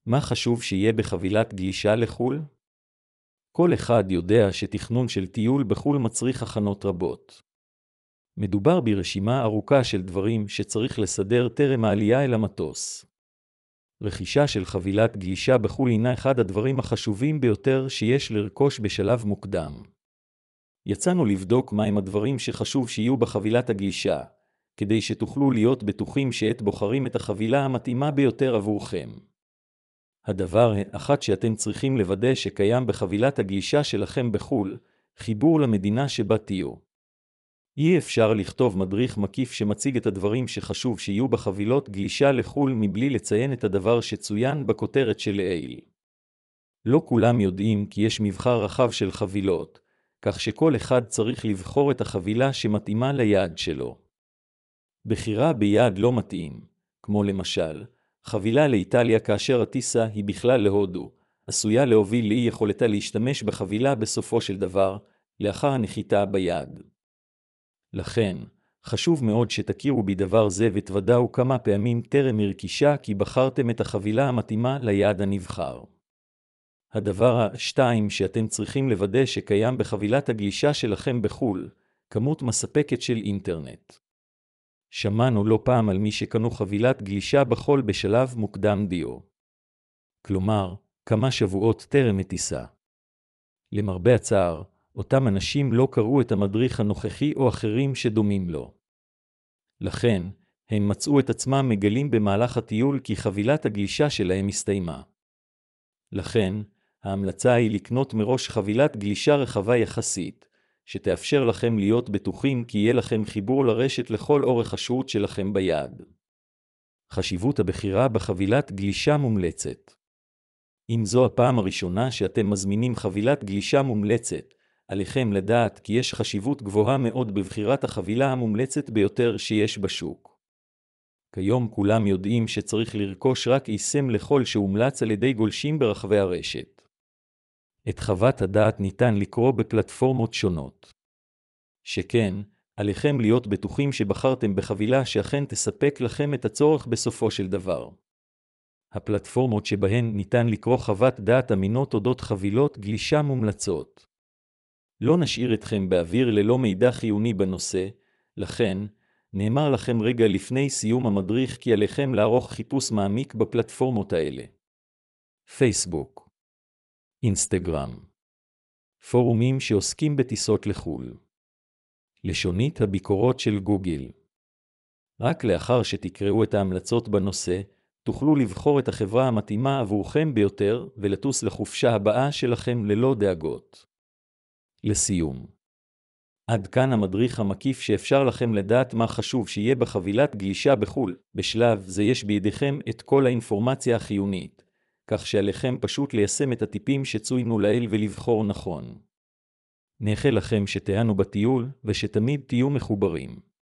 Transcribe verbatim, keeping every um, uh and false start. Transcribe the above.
מה חשוב שיהיה בחבילת גלישה לחו"ל? כל אחד יודע שתכנון של טיול בחו"ל מצריך הכנות רבות. מדובר ברשימה ארוכה של דברים שצריך לסדר טרם העלייה אל המטוס. רכישה של חבילת גלישה בחו"ל הינה אחד הדברים החשובים ביותר שיש לרכוש בשלב מוקדם. יצאנו לבדוק מהם הדברים שחשוב שיהיו בחבילת הגלישה, כדי שתוכלו להיות בטוחים שאת בוחרים את החבילה המתאימה ביותר עבורכם. הדבר האחד שאתם צריכים לוודא שקיים בחבילת הגלישה שלכם בחו"ל, חיבור למדינה שבה תהיו. אי אפשר לכתוב מדריך מקיף שמציג את הדברים שחשוב שיהיו בחבילות גלישה לחו"ל מבלי לציין את הדבר שצוין בכותרת של לעיל. לא כולם יודעים כי יש מבחר רחב של חבילות, כך שכל אחד צריך לבחור את החבילה שמתאימה ליעד שלו. בחירה ביעד לא מתאים, כמו למשל, חבילה לאיטליה כאשר הטיסה היא בכלל להודו, עשויה להוביל לאי יכולתה להשתמש בחבילה בסופו של דבר, לאחר הנחיתה ביעד. לכן, חשוב מאוד שתכירו בדבר זה ותוודאו כמה פעמים טרם הרכישה כי בחרתם את החבילה המתאימה ליעד הנבחר. הדבר השתיים שאתם צריכים לוודא שקיים בחבילת הגלישה שלכם בחו"ל, כמות מספקת של אינטרנט. שמענו לא פעם על מי שקנו חבילת גלישה בחול בשלב מוקדם דיו. כלומר, כמה שבועות טרם הטיסה. למרבה הצער, אותם אנשים לא קראו את המדריך הנוכחי או אחרים שדומים לו. לכן, הם מצאו את עצמם מגלים במהלך הטיול כי חבילת הגלישה שלהם הסתיימה. לכן, ההמלצה היא לקנות מראש חבילת גלישה רחבה יחסית, שתאפשר לכם להיות בטוחים כי יהיה לכם חיבור לרשת לכל אורך השהות שלכם ביעד. חשיבות הבחירה בחבילת גלישה מומלצת. אם זו הפעם הראשונה שאתם מזמינים חבילת גלישה מומלצת, עליכם לדעת כי יש חשיבות גבוהה מאוד בבחירת החבילה המומלצת ביותר שיש בשוק. כיום כולם יודעים שצריך לרכוש רק אי-סם לכל שהומלץ על ידי גולשים ברחבי הרשת. את חוות הדעת ניתן לקרוא בפלטפורמות שונות. שכן, עליכם להיות בטוחים שבחרתם בחבילה שאכן תספק לכם את הצורך בסופו של דבר. הפלטפורמות שבהן ניתן לקרוא חוות דעת אמינות אודות חבילות גלישה מומלצות. לא נשאיר אתכם באוויר ללא מידע חיוני בנושא, לכן, נאמר לכם רגע לפני סיום המדריך כי עליכם לערוך חיפוש מעמיק בפלטפורמות האלה. פייסבוק, אינסטגרם, פורומים שעוסקים בטיסות לחו"ל. לשונית הביקורות של גוגל. רק לאחר שתקראו את ההמלצות בנושא, תוכלו לבחור את החברה המתאימה עבורכם ביותר ולטוס לחופשה הבאה שלכם ללא דאגות. לסיום. עד כאן המדריך המקיף שאפשר לכם לדעת מה חשוב שיהיה בחבילת גלישה בחו"ל. בשלב זה יש בידיכם את כל האינפורמציה החיונית, כך שעליכם פשוט ליישם את הטיפים שצוינו לעיל ולבחור נכון. נאחל לכם שתהנו בטיול ושתמיד תהיו מחוברים.